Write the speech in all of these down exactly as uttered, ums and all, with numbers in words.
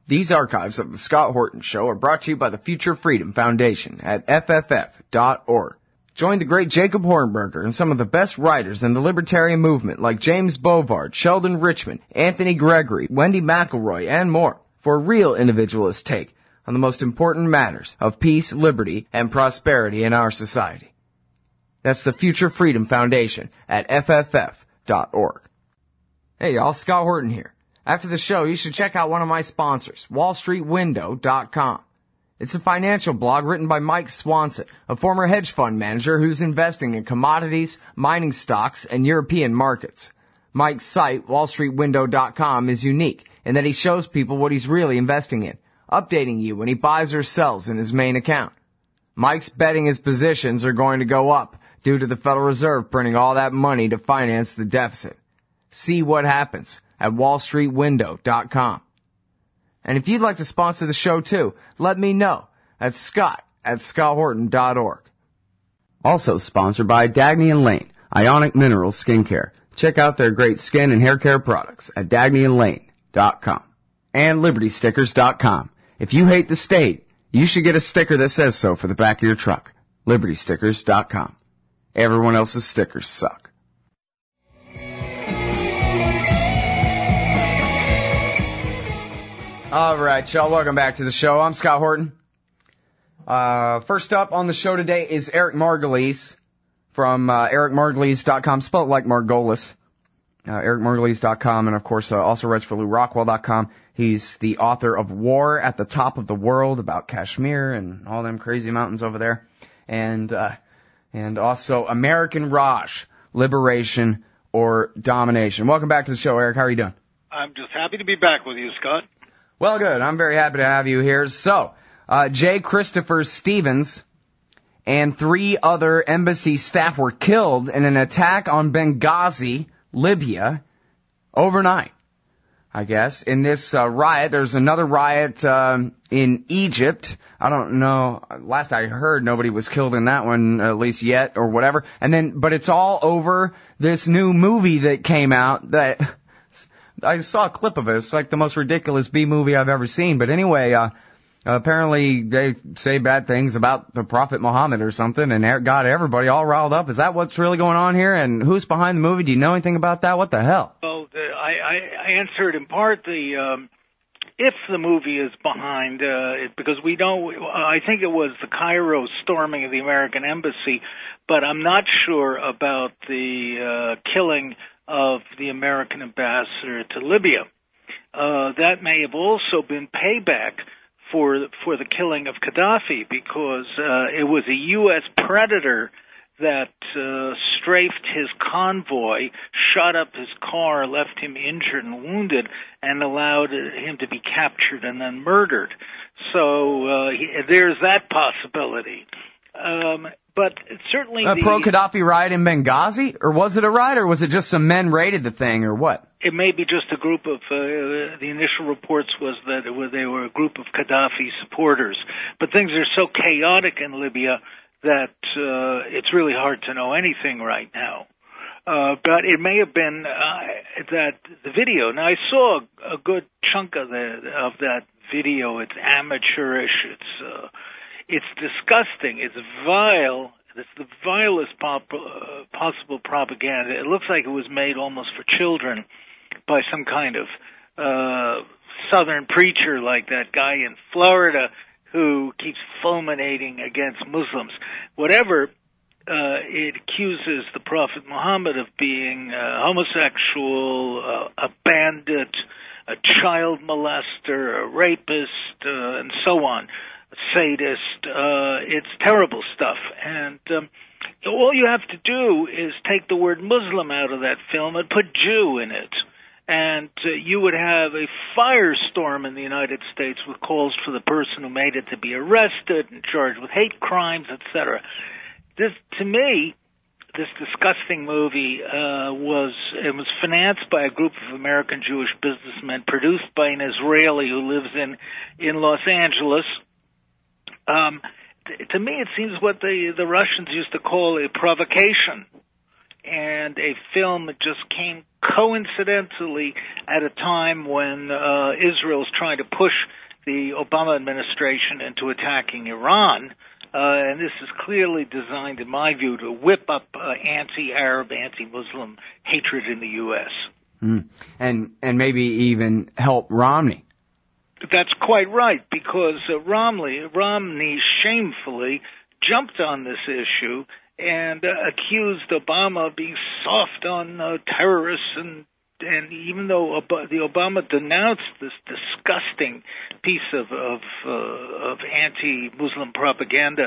These archives of the Scott Horton Show are brought to you by the Future Freedom Foundation at F F F dot org. Join the great Jacob Hornberger and some of the best writers in the libertarian movement like James Bovard, Sheldon Richman, Anthony Gregory, Wendy McElroy, and more for a real individualist take on the most important matters of peace, liberty, and prosperity in our society. That's the Future Freedom Foundation at F F F dot org. Hey y'all, Scott Horton here. After the show, you should check out one of my sponsors, Wall Street Window dot com. It's a financial blog written by Mike Swanson, a former hedge fund manager who's investing in commodities, mining stocks, and European markets. Mike's site, Wall Street Window dot com, is unique in that he shows people what he's really investing in, updating you when he buys or sells in his main account. Mike's betting his positions are going to go up due to the Federal Reserve printing all that money to finance the deficit. See what happens at Wall Street Window dot com. And if you'd like to sponsor the show too, let me know at Scott at Scott Horton dot org. Also sponsored by Dagny and Lane, Ionic Minerals Skincare. Check out their great skin and hair care products at Dagny and Lane dot com. And Liberty Stickers dot com. If you hate the state, you should get a sticker that says so for the back of your truck. Liberty Stickers dot com. Everyone else's stickers suck. All right, y'all, welcome back to the show. I'm Scott Horton. Uh, first up on the show today is Eric Margolis from uh, Eric Margolis dot com, spelled like Margolis. Uh, Eric Margolis dot com, and of course uh, also writes for Lew Rockwell dot com. He's the author of War at the Top of the World, about Kashmir and all them crazy mountains over there. And, uh, and also American Raj, Liberation or Domination. Welcome back to the show, Eric. How are you doing? I'm just happy to be back with you, Scott. Well, good. I'm very happy to have you here. So, uh, J. Christopher Stevens and three other embassy staff were killed in an attack on Benghazi, Libya, overnight, I guess. In this uh, riot, there's another riot um, in Egypt. I don't know. Last I heard, nobody was killed in that one, at least yet, or whatever. And then, but it's all over this new movie that came out that... I saw a clip of it. It's like the most ridiculous B movie I've ever seen. But anyway, uh, apparently they say bad things about the Prophet Muhammad or something and got everybody all riled up. Is that what's really going on here? And who's behind the movie? Do you know anything about that? What the hell? Well, the, I, I answered in part the, um, if the movie is behind, uh, it, because we don't, I think it was the Cairo storming of the American embassy, but I'm not sure about the, uh, killing of the American ambassador to Libya. Uh, that may have also been payback for for the killing of Gaddafi, because uh, it was a U S predator that uh, strafed his convoy, shot up his car, left him injured and wounded, and allowed him to be captured and then murdered. So uh, he, there's that possibility. Um, But certainly a the pro-Gaddafi riot in Benghazi? Or was it a riot, or was it just some men raided the thing, or what? It may be just a group of, uh, the initial reports was that it was, they were a group of Gaddafi supporters. But things are so chaotic in Libya that uh, it's really hard to know anything right now. Uh, but it may have been uh, that the video. Now, I saw a good chunk of, the, of that video. It's amateurish. It's... Uh, It's disgusting. It's vile. It's the vilest pop, uh, possible propaganda. It looks like it was made almost for children by some kind of uh, southern preacher like that guy in Florida who keeps fulminating against Muslims. Whatever, uh, it accuses the Prophet Muhammad of being uh, homosexual, uh, a bandit, a child molester, a rapist, uh, and so on. Sadist, uh, it's terrible stuff. And um, all you have to do is take the word Muslim out of that film and put Jew in it. And uh, you would have a firestorm in the United States with calls for the person who made it to be arrested and charged with hate crimes, et cetera. This, to me, this disgusting movie uh, was, it was financed by a group of American Jewish businessmen, produced by an Israeli who lives in, in Los Angeles. Um, t- to me, it seems what the, the Russians used to call a provocation. and a film that just came coincidentally at a time when uh, Israel's trying to push the Obama administration into attacking Iran. Uh, and this is clearly designed, in my view, to whip up uh, anti-Arab, anti-Muslim hatred in the U S. Mm. And and maybe even help Romney. That's quite right, because uh, Romney, Romney shamefully jumped on this issue and uh, accused Obama of being soft on uh, terrorists, and and even though Ob- the Obama denounced this disgusting piece of of, uh, of anti-Muslim propaganda,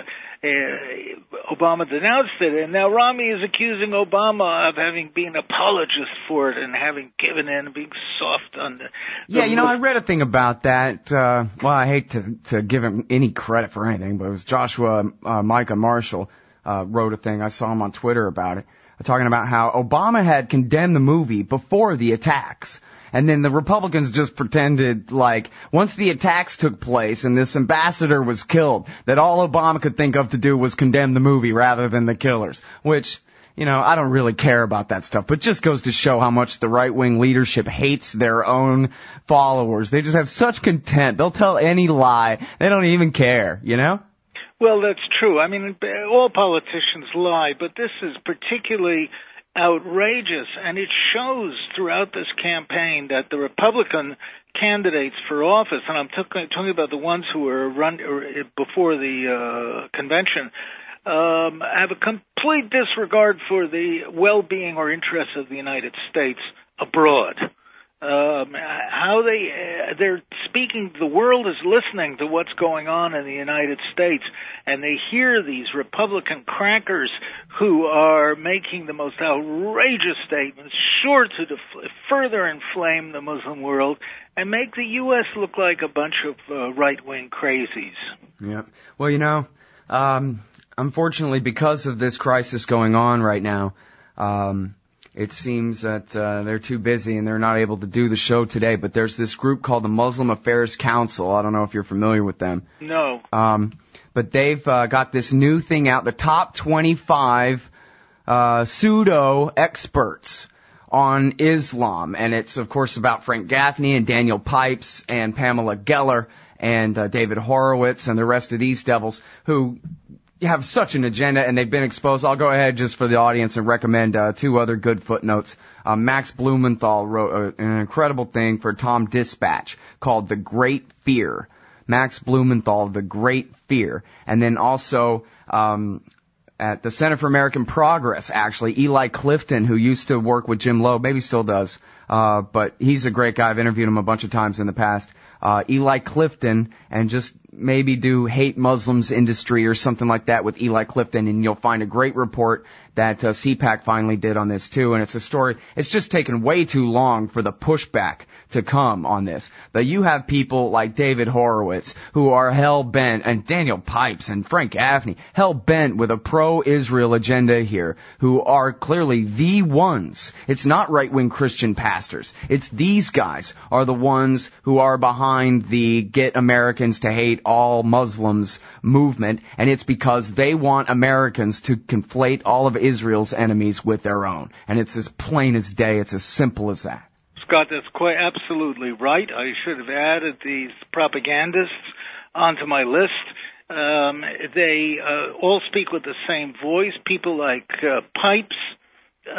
uh, Obama denounced it, and now Romney is accusing Obama of having been an apologist for it and having given in and being soft on the. the yeah, you know, I read a thing about that. Uh, well, I hate to to give him any credit for anything, but it was Joshua uh, Micah Marshall uh, wrote a thing. I saw him on Twitter about it, talking about how Obama had condemned the movie before the attacks. And then the Republicans just pretended like once the attacks took place and this ambassador was killed, that all Obama could think of to do was condemn the movie rather than the killers. Which, you know, I don't really care about that stuff, but just goes to show how much the right-wing leadership hates their own followers. They just have such contempt. They'll tell any lie. They don't even care, you know? Well, that's true. I mean, all politicians lie, but this is particularly outrageous, and it shows throughout this campaign that the Republican candidates for office, and I'm talking, talking about the ones who were run or before the uh, convention, um, have a complete disregard for the well-being or interests of the United States abroad. Um, how they uh, they're speaking, the world is listening to what's going on in the United States, and they hear these Republican crackers who are making the most outrageous statements, sure to def- further inflame the Muslim world and make the U S look like a bunch of uh, right-wing crazies. Yeah. Well, you know, um, unfortunately, because of this crisis going on right now, um, it seems that uh, they're too busy and they're not able to do the show today. But there's this group called the Muslim Affairs Council. I don't know if you're familiar with them. No. Um, but they've uh, got this new thing out, the top twenty-five uh, pseudo-experts on Islam. And it's, of course, about Frank Gaffney and Daniel Pipes and Pamela Geller and uh, David Horowitz and the rest of these devils who have such an agenda, and they've been exposed. I'll go ahead just for the audience and recommend uh, two other good footnotes. Uh, Max Blumenthal wrote a, an incredible thing for Tom Dispatch called The Great Fear. Max Blumenthal, The Great Fear. And then also um, at the Center for American Progress, actually, Eli Clifton, who used to work with Jim Loeb, maybe still does, uh, but he's a great guy. I've interviewed him a bunch of times in the past. Uh, Eli Clifton, and just maybe do Hate Muslims Industry or something like that with Eli Clifton, and you'll find a great report that uh, C PAC finally did on this too. And it's a story, it's just taken way too long for the pushback to come on this. But you have people like David Horowitz who are hell-bent, and Daniel Pipes and Frank Gaffney, hell-bent with a pro-Israel agenda here, who are clearly the ones. It's not right-wing Christian pastors. It's these guys are the ones who are behind the Get Americans to Hate All Muslims movement, and it's because they want Americans to conflate all of Israel's enemies with their own. And it's as plain as day. It's as simple as that. Scott, that's quite absolutely right. I should have added these propagandists onto my list. Um, they uh, all speak with the same voice. People like uh, Pipes uh,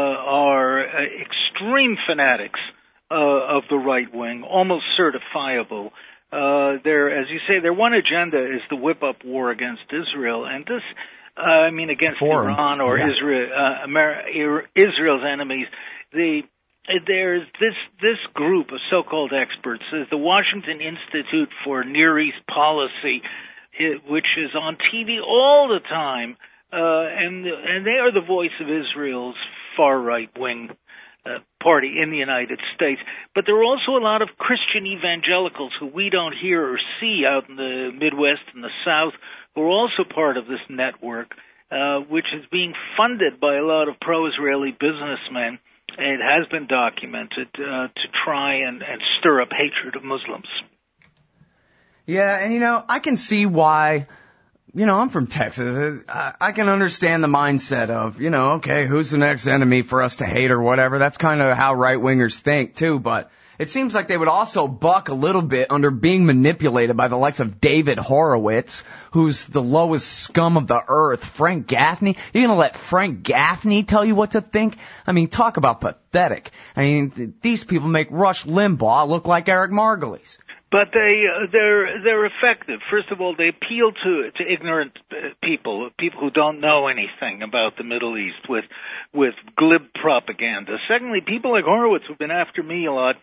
are uh, extreme fanatics uh, of the right wing, almost certifiable. Uh, their, as you say, their one agenda is to whip up war against Israel, and this, uh, I mean, against Foreign. Iran or yeah. Israel, uh, Amer- Israel's enemies. The There's this this group of so-called experts, is the Washington Institute for Near East Policy, it, which is on T V all the time, uh, and and they are the voice of Israel's far right wing Uh, party in the United States. But there are also a lot of Christian evangelicals who we don't hear or see out in the Midwest and the South, who are also part of this network, uh, which is being funded by a lot of pro-Israeli businessmen. It has been documented uh, to try and, and stir up hatred of Muslims. Yeah, and you know, I can see why you know, I'm from Texas. I, I can understand the mindset of, you know, okay, who's the next enemy for us to hate or whatever. That's kind of how right-wingers think, too. But it seems like they would also buck a little bit under being manipulated by the likes of David Horowitz, who's the lowest scum of the earth. Frank Gaffney? You're going to let Frank Gaffney tell you what to think? I mean, talk about pathetic. I mean, these people make Rush Limbaugh look like Eric Margulies. But they uh, they're they're effective. First of all, they appeal to to ignorant uh, people, people who don't know anything about the Middle East with with glib propaganda. Secondly, people like Horowitz who've been after me a lot.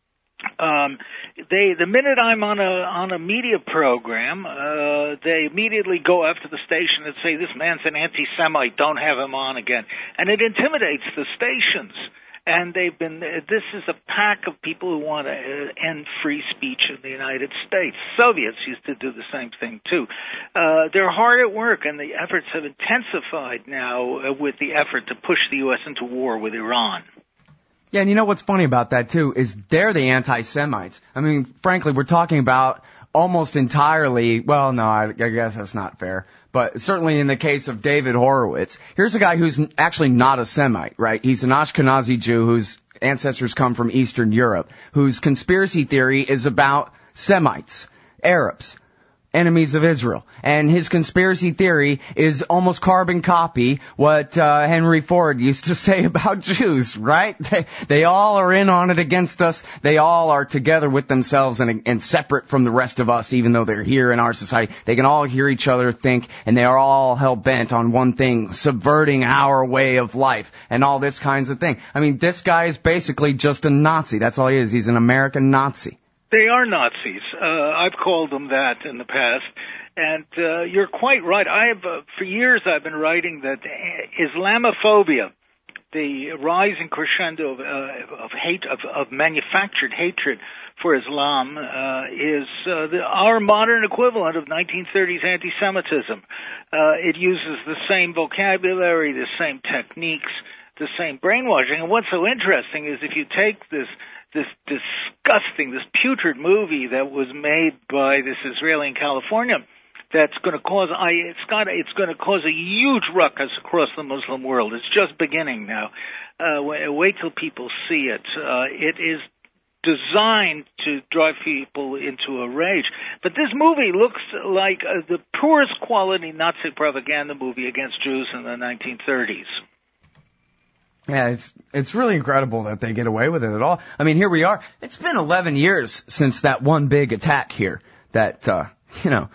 Um, they, the minute I'm on a, on a media program, uh, they immediately go after the station and say, this man's an anti-Semite, don't have him on again. And it intimidates the stations. And they've been, this is a pack of people who want to end free speech in the United States. Soviets used to do the same thing too. Uh, they're hard at work, and the efforts have intensified now uh, with the effort to push the U S into war with Iran. Yeah, and you know what's funny about that, too, is they're the anti-Semites. I mean, frankly, we're talking about almost entirely, well, no, I, I guess that's not fair, but certainly in the case of David Horowitz, here's a guy who's actually not a Semite, right? He's an Ashkenazi Jew whose ancestors come from Eastern Europe, whose conspiracy theory is about Semites, Arabs, enemies of Israel. And his conspiracy theory is almost carbon copy what uh, Henry Ford used to say about Jews, right? They, they all are in on it against us. They all are together with themselves and, and separate from the rest of us, even though they're here in our society. They can all hear each other think, and they are all hell-bent on one thing, subverting our way of life and all this kinds of thing. I mean, this guy is basically just a Nazi. That's all he is. He's an American Nazi. They are Nazis. Uh, I've called them that in the past. And uh, you're quite right. I have, uh, for years I've been writing that Islamophobia, the rising crescendo of, uh, of hate, of, of manufactured hatred for Islam, uh, is uh, the, our modern equivalent of nineteen thirties anti-Semitism. Uh, it uses the same vocabulary, the same techniques, the same brainwashing. And what's so interesting is if you take this this disgusting, this putrid movie that was made by this Israeli in California, that's going to cause I it's got it's going to cause a huge ruckus across the Muslim world. It's just beginning now. Uh, wait till people see it. Uh, it is designed to drive people into a rage. But this movie looks like uh, the poorest quality Nazi propaganda movie against Jews in the nineteen thirties. Yeah, it's it's really incredible that they get away with it at all. I mean, here we are. It's been eleven years since that one big attack here. That uh, you know,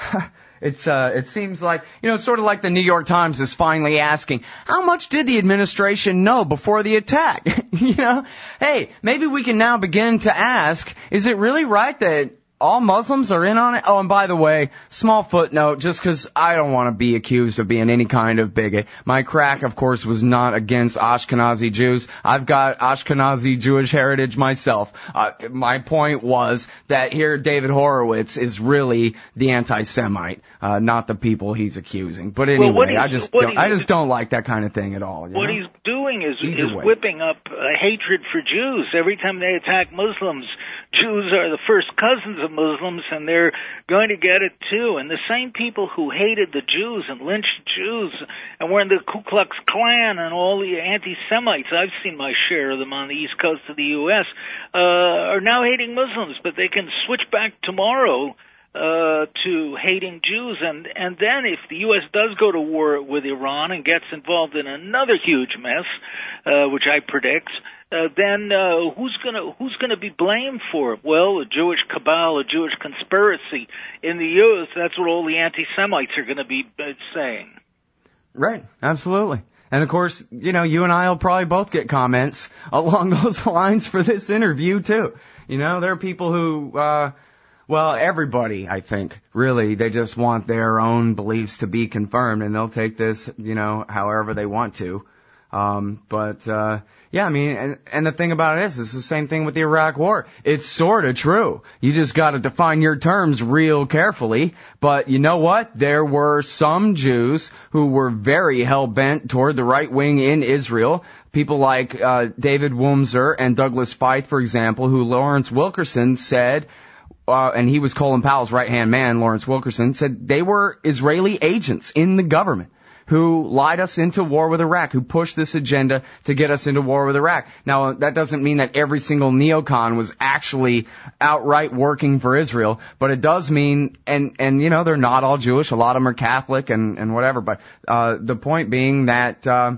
it's uh, it seems like you know, sort of like the New York Times is finally asking, how much did the administration know before the attack? You know, hey, maybe we can now begin to ask: is it really right that all Muslims are in on it? Oh, and by the way, small footnote, just because I don't want to be accused of being any kind of bigot. My crack, of course, was not against Ashkenazi Jews. I've got Ashkenazi Jewish heritage myself. Uh, my point was that here David Horowitz is really the anti-Semite, uh, not the people he's accusing. But anyway, well, I just don't, I just don't like that kind of thing at all. You what know? he's doing is, is way. whipping up uh, hatred for Jews. Every time they attack Muslims, Jews are the first cousins of Muslims, and they're going to get it too. And the same people who hated the Jews and lynched Jews and were in the Ku Klux Klan and all the anti-Semites, I've seen my share of them on the east coast of the U S, uh, are now hating Muslims, but they can switch back tomorrow uh, to hating Jews. And, and then if the U S does go to war with Iran and gets involved in another huge mess, uh, which I predict, Uh, then uh, who's gonna who's gonna be blamed for it? Well, a Jewish cabal, a Jewish conspiracy in the U S. That's what all the anti-Semites are going to be uh, saying. Right, absolutely. And of course, you know, you and I will probably both get comments along those lines for this interview too. You know, there are people who, uh, well, everybody, I think, really, they just want their own beliefs to be confirmed, and they'll take this, you know, however they want to. Um, but, uh, yeah, I mean, and, and the thing about it is, it's the same thing with the Iraq War. It's sort of true. You just got to define your terms real carefully. But you know what? There were some Jews who were very hell-bent toward the right wing in Israel. People like, uh, David Wurmser and Douglas Feith, for example, who Lawrence Wilkerson said, uh, and he was Colin Powell's right-hand man, Lawrence Wilkerson, said they were Israeli agents in the government who lied us into war with Iraq, who pushed this agenda to get us into war with Iraq. Now, that doesn't mean that every single neocon was actually outright working for Israel, but it does mean, and, and, you know, they're not all Jewish. A lot of them are Catholic and, and whatever. But, uh, the point being that, uh,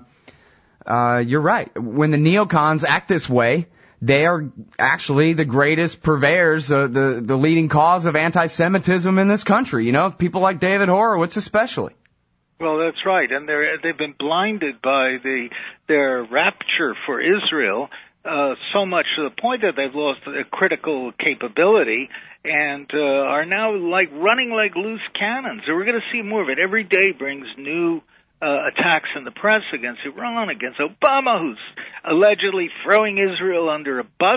uh, you're right. When the neocons act this way, they are actually the greatest purveyors, uh, the, the leading cause of anti-Semitism in this country. You know, people like David Horowitz especially. Well, that's right, and they're they've been blinded by the their rapture for Israel uh, so much to the point that they've lost a critical capability and uh, are now like running like loose cannons. So we're going to see more of it. Every day brings new uh, attacks in the press against Iran, against Obama, who's allegedly throwing Israel under a bus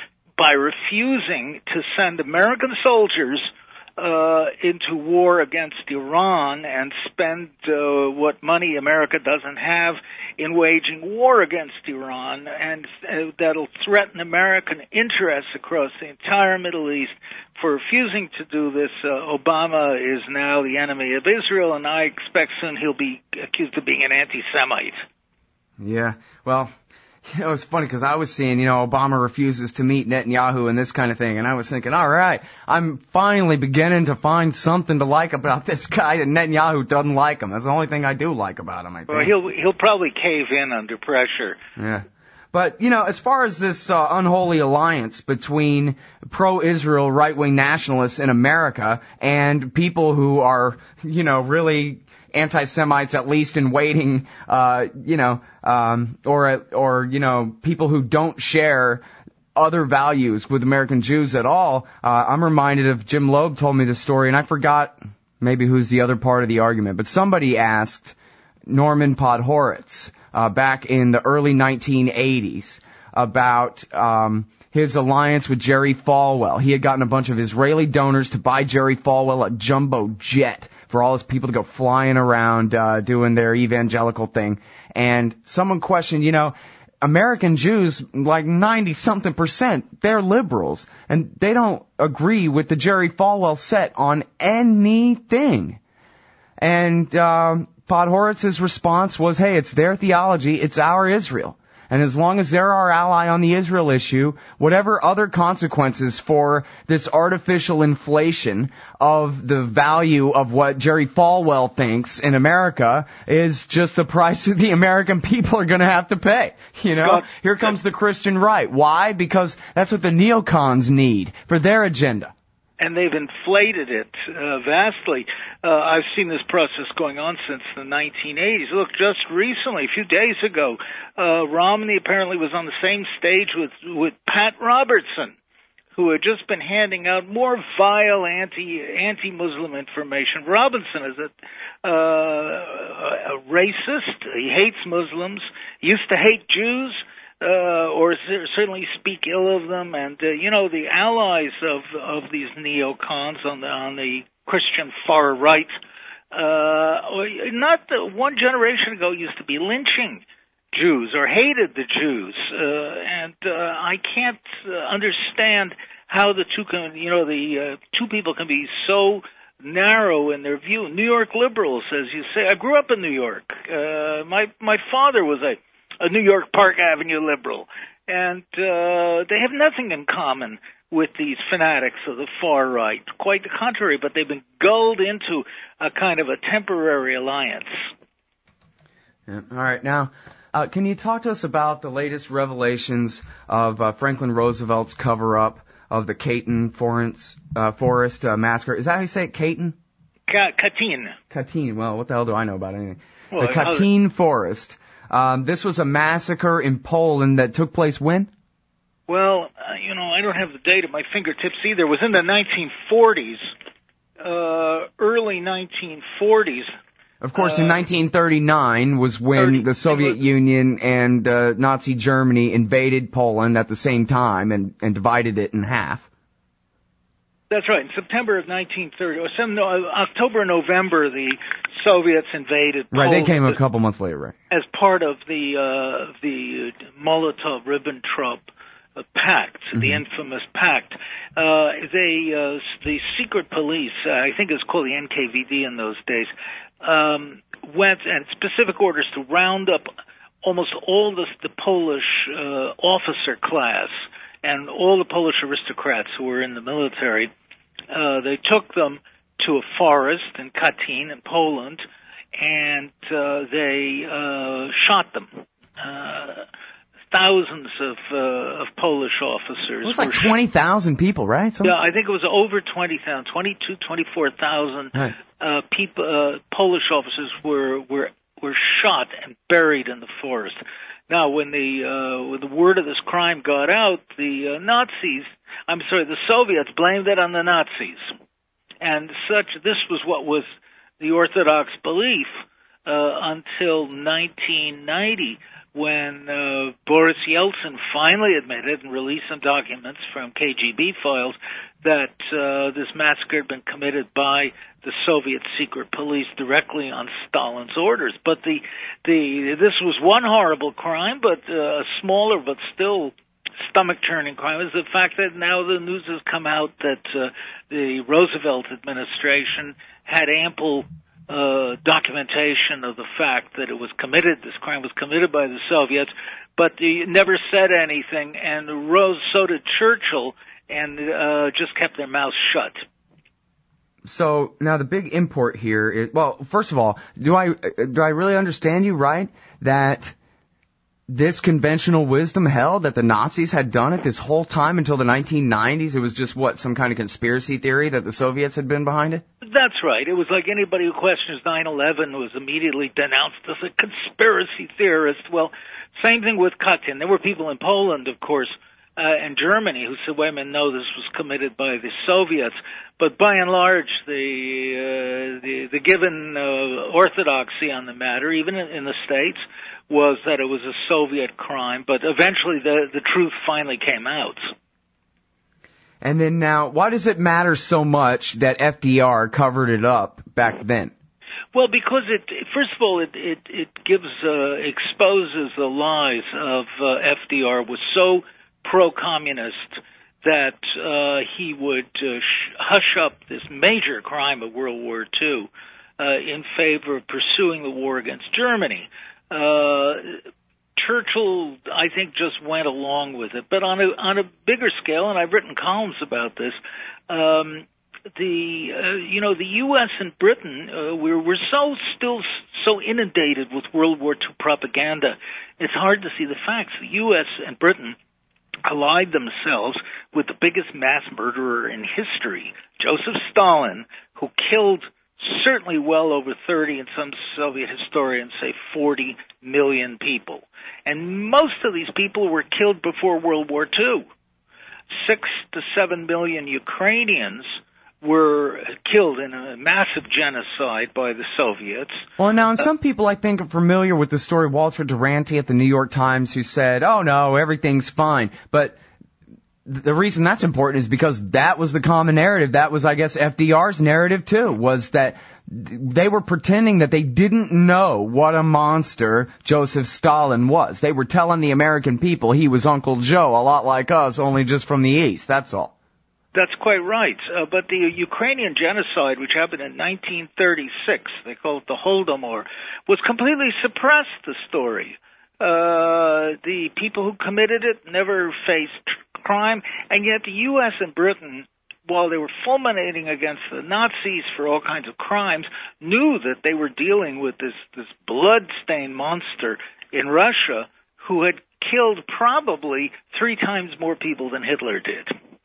by refusing to send American soldiers Uh, into war against Iran and spend uh, what money America doesn't have in waging war against Iran, and uh, that'll threaten American interests across the entire Middle East. For refusing to do this, uh, Obama is now the enemy of Israel, and I expect soon he'll be accused of being an anti-Semite. Yeah, well, you know, it's funny because I was seeing, you know, Obama refuses to meet Netanyahu and this kind of thing, and I was thinking, all right, I'm finally beginning to find something to like about this guy, and Netanyahu doesn't like him. That's the only thing I do like about him, I think. Well, he'll he'll probably cave in under pressure. Yeah. But, you know, as far as this uh, unholy alliance between pro-Israel right-wing nationalists in America and people who are, you know, really anti-Semites, at least in waiting, uh, you know, um, or, or, you know, people who don't share other values with American Jews at all. Uh, I'm reminded of Jim Loeb told me this story, and I forgot maybe who's the other part of the argument, but somebody asked Norman Podhoretz, uh, back in the early nineteen eighties about, um, his alliance with Jerry Falwell. He had gotten a bunch of Israeli donors to buy Jerry Falwell a jumbo jet for all his people to go flying around, uh, doing their evangelical thing. And someone questioned, you know, American Jews, like ninety-something percent, they're liberals. And they don't agree with the Jerry Falwell set on anything. And, um, Podhoretz's response was, hey, it's their theology, it's our Israel. And as long as they're our ally on the Israel issue, whatever other consequences for this artificial inflation of the value of what Jerry Falwell thinks in America is just the price that the American people are going to have to pay. You know, here comes the Christian right. Why? Because that's what the neocons need for their agenda. And they've inflated it uh, vastly. Uh, I've seen this process going on since the nineteen eighties. Look, just recently, a few days ago, uh, Romney apparently was on the same stage with, with Pat Robertson, who had just been handing out more vile anti, anti-Muslim information. Robinson is a, uh, a racist. He hates Muslims. He used to hate Jews. Uh, or certainly speak ill of them, and uh, you know, the allies of of these neocons on the on the Christian far right, uh, not the, one generation ago used to be lynching Jews or hated the Jews, uh, and uh, I can't uh, understand how the two can, you know, the uh, two people can be so narrow in their view. New York liberals, as you say, I grew up in New York. Uh, my my father was a a New York Park Avenue liberal, and uh, they have nothing in common with these fanatics of the far right. Quite the contrary, but they've been gulled into a kind of a temporary alliance. Yeah. All right, now, uh, can you talk to us about the latest revelations of uh, Franklin Roosevelt's cover-up of the Katyn Forest, uh, Forest uh, massacre? Is that how you say it, Katyn? Ka- Katyn. Katyn. Well, what the hell do I know about anything? Well, the Katyn was... Forest. Um, this was a massacre in Poland that took place when? Well, uh, you know, I don't have the date at my fingertips either. It was in the nineteen forties, uh, early nineteen forties. Of course, uh, in nineteen thirty-nine was when thirty the Soviet was, Union and uh, Nazi Germany invaded Poland at the same time and, and divided it in half. That's right. In September of nineteen thirty, or some, no, October, November, the Soviets invaded Poland. Right, they came a couple months later, right? As part of the uh, the Molotov-Ribbentrop uh, pact, mm-hmm. the infamous pact. Uh, they, uh, the secret police, uh, I think it was called the N K V D in those days, um, went and specific orders to round up almost all the, the Polish uh, officer class and all the Polish aristocrats who were in the military. Uh, they took them to a forest in Katyn in Poland, and uh, they uh, shot them. Uh, thousands of uh, of Polish officers. It was like twenty thousand people, right? Something? Yeah, I think it was over twenty thousand, twenty-two, twenty-four thousand right. uh, people, uh, Polish officers were were were shot and buried in the forest. Now, when the uh, when the word of this crime got out, the uh, Nazis, I'm sorry, the Soviets blamed it on the Nazis. And such, this was what was the Orthodox belief uh, until nineteen ninety, when uh, Boris Yeltsin finally admitted and released some documents from K G B files that uh, this massacre had been committed by the Soviet secret police directly on Stalin's orders. But the the this was one horrible crime, but uh, a smaller but still stomach-churning crime is the fact that now the news has come out that uh, the Roosevelt administration had ample uh, documentation of the fact that it was committed, this crime was committed by the Soviets, but they never said anything, and Rose, so did Churchill, and uh, just kept their mouths shut. So now the big import here is, well, first of all, do I do I really understand you right that this conventional wisdom held that the Nazis had done it this whole time until the nineteen nineties? It was just, what, some kind of conspiracy theory that the Soviets had been behind it? That's right. It was like anybody who questions nine eleven was immediately denounced as a conspiracy theorist. Well, same thing with Katyn. There were people in Poland, of course, uh, and Germany who said, wait a minute, no, this was committed by the Soviets. But by and large, the uh, the, the given uh, orthodoxy on the matter, even in, in the States, was that it was a Soviet crime, but eventually the, the truth finally came out. And then now, why does it matter so much that F D R covered it up back then? Well, because it, first of all, it, it, it gives, uh, exposes the lies of uh, F D R was so pro-communist that uh, he would uh, sh- hush up this major crime of World War Two uh, in favor of pursuing the war against Germany. Uh, Churchill, I think, just went along with it. But on a on a bigger scale, and I've written columns about this, um, the uh, you know the U S and Britain uh, we're we're so still so inundated with World War Two propaganda. It's hard to see the facts. The U S and Britain allied themselves with the biggest mass murderer in history, Joseph Stalin, who killed certainly well over thirty, and some Soviet historians say forty million people. And most of these people were killed before World War Two. Six to seven million Ukrainians were killed in a massive genocide by the Soviets. Well, now, and some people, I think, are familiar with the story of Walter Duranty at the New York Times, who said, oh, no, everything's fine. But the reason that's important is because that was the common narrative. That was, I guess, F D R's narrative, too, was that they were pretending that they didn't know what a monster Joseph Stalin was. They were telling the American people he was Uncle Joe, a lot like us, only just from the East. That's all. That's quite right. Uh, but the Ukrainian genocide, which happened in nineteen thirty-six, they call it the Holodomor, was completely suppressed, the story. Uh, the people who committed it never faced crime, and yet the U S and Britain, while they were fulminating against the Nazis for all kinds of crimes, knew that they were dealing with this, this blood-stained monster in Russia who had killed probably three times more people than Hitler did.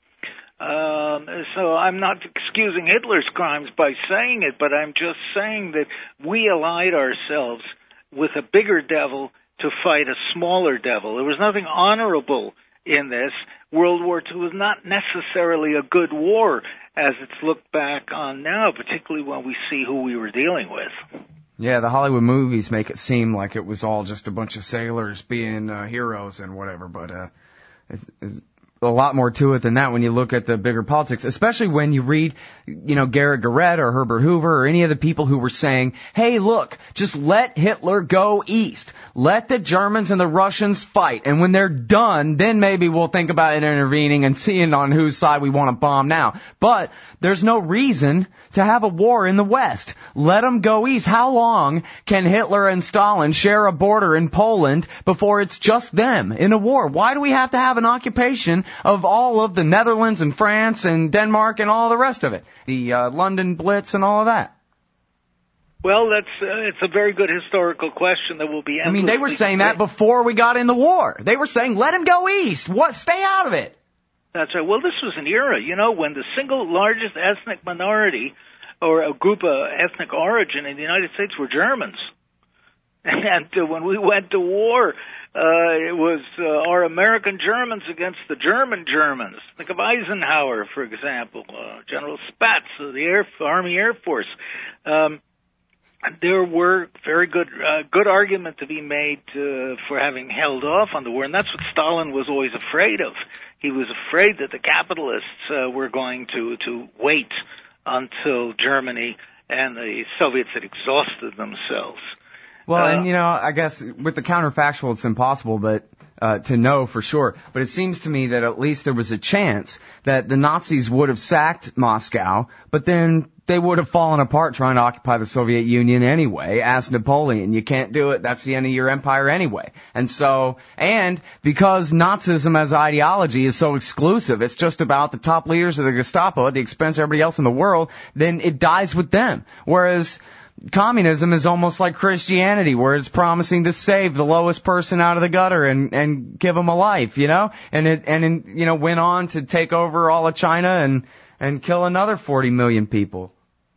Um, so I'm not excusing Hitler's crimes by saying it, but I'm just saying that we allied ourselves with a bigger devil to fight a smaller devil. There was nothing honorable in this. World War Two was not necessarily a good war as it's looked back on now, particularly when we see who we were dealing with. Yeah, the Hollywood movies make it seem like it was all just a bunch of sailors being uh, heroes and whatever, but uh, it's, it's, a lot more to it than that when you look at the bigger politics, especially when you read, you know, Garrett Garrett or Herbert Hoover or any of the people who were saying, hey, look, just let Hitler go east. Let the Germans and the Russians fight. And when they're done, then maybe we'll think about intervening and seeing on whose side we want to bomb now. But there's no reason to have a war in the West. Let them go east. How long can Hitler and Stalin share a border in Poland before it's just them in a war? Why do we have to have an occupation of all of the Netherlands and France and Denmark and all the rest of it? The uh, London Blitz and all of that. Well, that's uh, it's a very good historical question that will be endlessly... I mean, they were saying that before we got in the war. They were saying, let him go east. What? Stay out of it. That's right. Well, this was an era, you know, when the single largest ethnic minority or a group of ethnic origin in the United States were Germans. And uh, when we went to war, uh, it was uh, our American Germans against the German Germans. Think of Eisenhower, for example, uh, General Spaatz of the Air, Army Air Force. Um, there were very good uh, good argument to be made uh, for having held off on the war, and that's what Stalin was always afraid of. He was afraid that the capitalists uh, were going to, to wait until Germany and the Soviets had exhausted themselves. Well, uh, and, you know, I guess with the counterfactual, it's impossible, but uh, to know for sure. But it seems to me that at least there was a chance that the Nazis would have sacked Moscow, but then they would have fallen apart trying to occupy the Soviet Union anyway. Ask Napoleon. You can't do it. That's the end of your empire anyway. And so, and because Nazism as ideology is so exclusive, it's just about the top leaders of the Gestapo at the expense of everybody else in the world, then it dies with them. Whereas communism is almost like Christianity, where it's promising to save the lowest person out of the gutter and, and give them a life, you know? And it, and, you know, went on to take over all of China and, and kill another forty million people.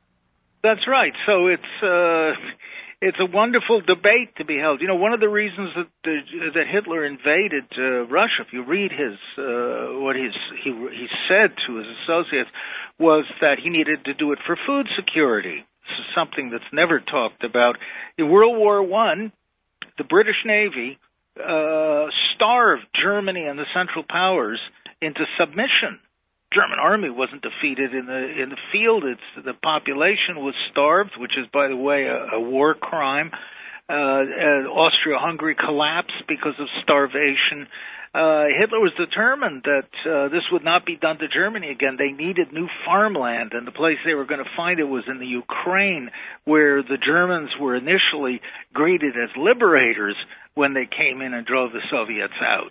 That's right. So it's uh, it's a wonderful debate to be held. You know, one of the reasons that the, that Hitler invaded uh, Russia, if you read his uh, what his, he he said to his associates, was that he needed to do it for food security. This is something that's never talked about. In World War One, the British Navy uh, starved Germany and the Central Powers into submission. German army wasn't defeated in the in the field. It's the population was starved, which is, by the way, a, a war crime. Uh, uh, Austria-Hungary collapsed because of starvation. Uh, Hitler was determined that uh, this would not be done to Germany again. They needed new farmland, and the place they were going to find it was in the Ukraine, where the Germans were initially greeted as liberators when they came in and drove the Soviets out.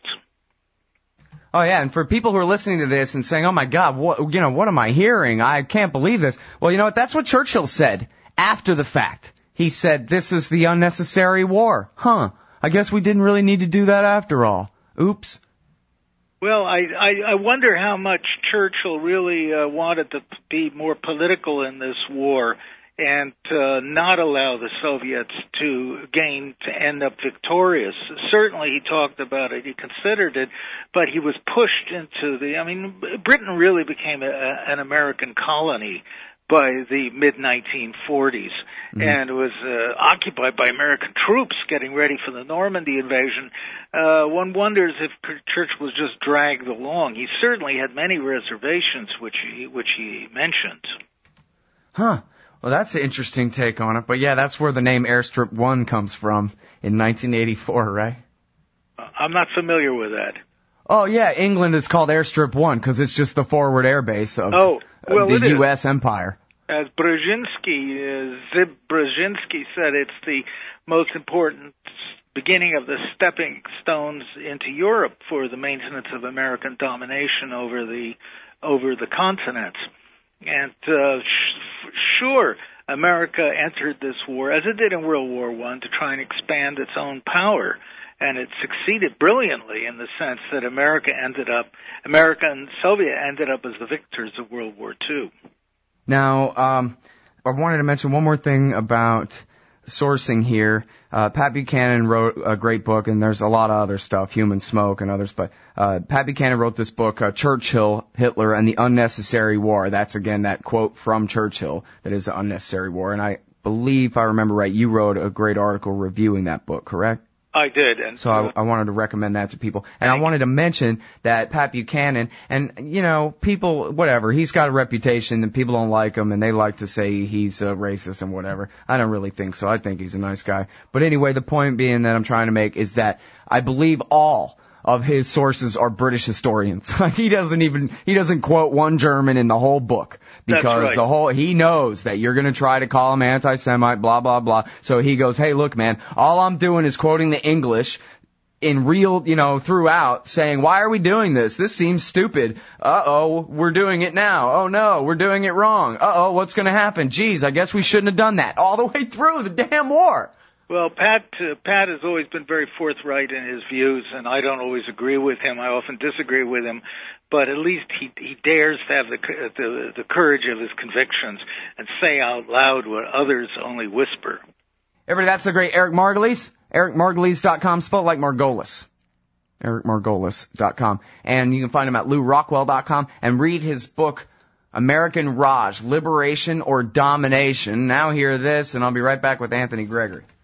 Oh yeah, and for people who are listening to this and saying, "Oh my God, what you know, what am I hearing? I can't believe this." Well, you know what? That's what Churchill said after the fact. He said, "This is the unnecessary war." Huh? I guess we didn't really need to do that after all. Oops. Well, I I, I wonder how much Churchill really uh, wanted to be more political in this war and uh, not allow the Soviets to gain, to end up victorious. Certainly he talked about it, he considered it, but he was pushed into the, I mean, Britain really became a, an American colony by the mid nineteen forties, mm-hmm. and was uh, occupied by American troops getting ready for the Normandy invasion. Uh, one wonders if Churchill was just dragged along. He certainly had many reservations, which he, which he mentioned. Huh. Well, that's an interesting take on it. But yeah, that's where the name Airstrip One comes from in nineteen eighty-four, right? I'm not familiar with that. Oh yeah, England is called Airstrip One because it's just the forward air base of, oh, well, of the U S is. empire. As Brzezinski, uh, Zib Brzezinski said, it's the most important beginning of the stepping stones into Europe for the maintenance of American domination over the over the continent. And uh, sh- sure, America entered this war, as it did in World War One, to try and expand its own power. And it succeeded brilliantly in the sense that America ended up, America and Soviet ended up as the victors of World War Two. Now, um, I wanted to mention one more thing about sourcing here. Uh, Pat Buchanan wrote a great book, and there's a lot of other stuff, Human Smoke and others, but uh, Pat Buchanan wrote this book, uh, Churchill, Hitler, and the Unnecessary War. That's, again, that quote from Churchill that is the unnecessary war. And I believe, if I remember right, you wrote a great article reviewing that book, correct? I did. And so I, I wanted to recommend that to people. And I wanted to mention that Pat Buchanan, and, you know, people, whatever, he's got a reputation and people don't like him and they like to say he's a racist and whatever. I don't really think so. I think he's a nice guy. But anyway, the point being that I'm trying to make is that I believe all of his sources are British historians. he doesn't even, he doesn't quote one German in the whole book. Because That's right. the whole, he knows that you're gonna try to call him anti-Semite, blah, blah, blah. So he goes, hey, look, man, all I'm doing is quoting the English in real, you know, throughout, saying, why are we doing this? This seems stupid. Uh-oh, we're doing it now. Oh no, we're doing it wrong. Uh-oh, what's gonna happen? Geez, I guess we shouldn't have done that. All the way through the damn war. Well, Pat uh, Pat has always been very forthright in his views, and I don't always agree with him. I often disagree with him, but at least he he dares to have the the, the courage of his convictions and say out loud what others only whisper. Everybody, that's the great Eric Margolis. Eric Margolis dot com, spelled like Margolis. Eric Margolis dot com. And you can find him at Lou Rockwell dot com and read his book, American Raj, Liberation or Domination. Now hear this, and I'll be right back with Anthony Gregory.